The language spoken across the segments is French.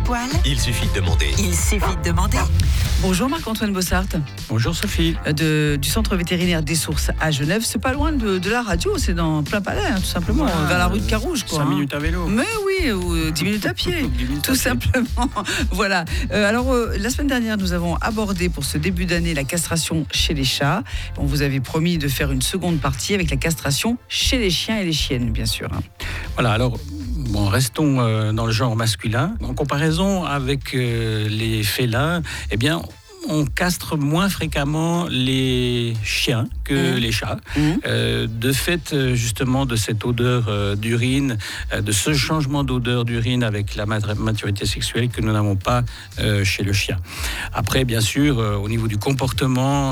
poil? Il suffit de demander. Il suffit de demander. Bonjour Marc-Antoine Bossart. Bonjour Sophie. Du centre vétérinaire des Sources à Genève. C'est pas loin de la radio, c'est dans plein palais, tout simplement, vers la rue de Carouge. 5 minutes à vélo. Mais oui, ou 10 minutes à pied, tout simplement. Voilà. La semaine dernière, nous avons abordé pour ce début d'année la castration chez les chats. On vous avait promis de faire une seconde partie avec la castration chez les chiens et les chiennes, bien sûr. Voilà, alors, restons dans le genre masculin. En comparaison avec les félins, eh bien, on castre moins fréquemment les chiens que les chats. De fait, justement, de cette odeur d'urine, de ce changement d'odeur d'urine avec la maturité sexuelle que nous n'avons pas chez le chien. Après, bien sûr, au niveau du comportement,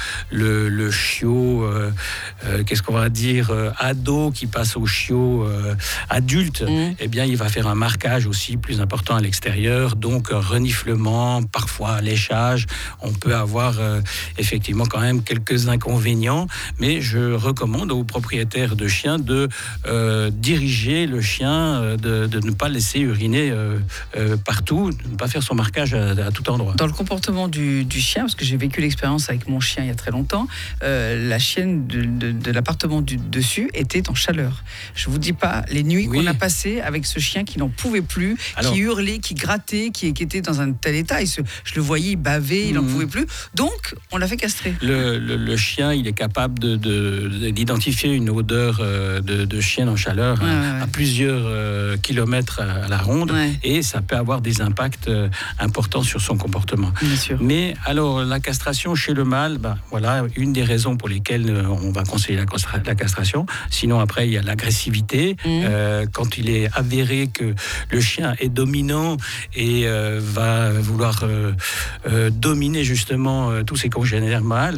le chiot, qu'est-ce qu'on va dire, ado qui passe au chiot adulte, eh bien, il va faire un marquage aussi plus important à l'extérieur, donc reniflement, parfois léchage. On peut avoir effectivement quand même quelques inconvénients, mais je recommande aux propriétaires de chiens de diriger le chien, de ne pas laisser uriner partout, de ne pas faire son marquage à tout endroit. Dans le comportement du chien, parce que j'ai vécu l'expérience avec mon chien il y a très longtemps, la chienne de l'appartement du dessus était en chaleur. Je vous dis pas les nuits qu'on a passées avec ce chien qui n'en pouvait plus, qui hurlait, qui grattait, qui était dans un tel état. Je le voyais, il bavait, il n'en pouvait plus. Donc, on l'a fait castrer. Le chien, il est capable d'identifier une odeur de chien en chaleur à plusieurs kilomètres à la ronde, et ça peut avoir des impacts importants sur son comportement. Bien sûr. Mais alors, la castration chez le mâle, voilà une des raisons pour lesquelles on va conseiller la castration. Sinon, après, il y a l'agressivité. Quand il est avéré que le chien est dominant et va vouloir dominer justement tous ses congénères mâles,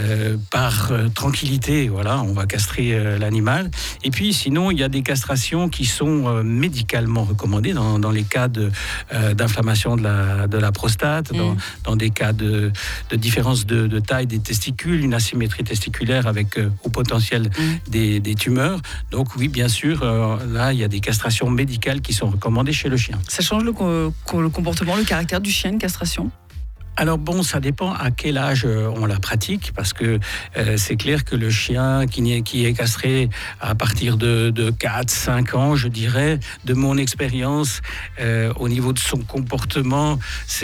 par tranquillité, voilà, on va castrer l'animal. Et puis sinon, il y a des castrations qui sont médicalement recommandées dans les cas d'inflammation de la prostate, dans des cas de différence de taille des testicules, une asymétrie testiculaire avec au potentiel des tumeurs. Donc oui, bien sûr, là, il y a des castrations médicales qui sont recommandées chez le chien. Ça change le comportement, le caractère du chien, une castration ? Alors ça dépend à quel âge on la pratique, parce que c'est clair que le chien qui est castré à partir de 4-5 ans, je dirais, de mon expérience, au niveau de son comportement,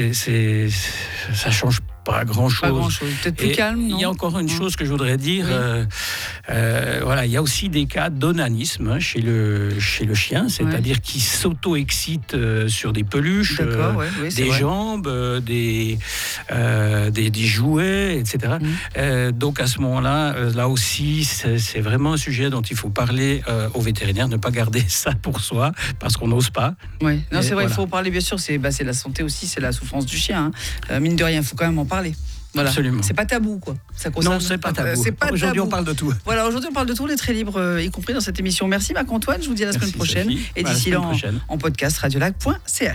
ça change pas grand-chose. Peut-être plus calme, non ? Il y a encore une chose que je voudrais dire. Voilà, il y a aussi des cas d'onanisme chez le chien, c'est-à-dire qu'il s'auto-excite sur des peluches, des jambes, des jouets, etc. Donc à ce moment-là, là aussi, c'est vraiment un sujet dont il faut parler aux vétérinaires, ne pas garder ça pour soi, parce qu'on n'ose pas. Oui, non, c'est vrai, il faut parler, bien sûr, c'est la santé aussi, c'est la souffrance du chien. Mine de rien, il faut quand même en parler. Voilà. Absolument. C'est pas tabou, quoi. Non, c'est pas tabou. Aujourd'hui, on parle de tout. Voilà, aujourd'hui, on parle de tout, on est très libre, y compris dans cette émission. Merci Marc-Antoine, je vous dis à la semaine prochaine. Sophie. Et d'ici là, en podcast, radiolac.ch.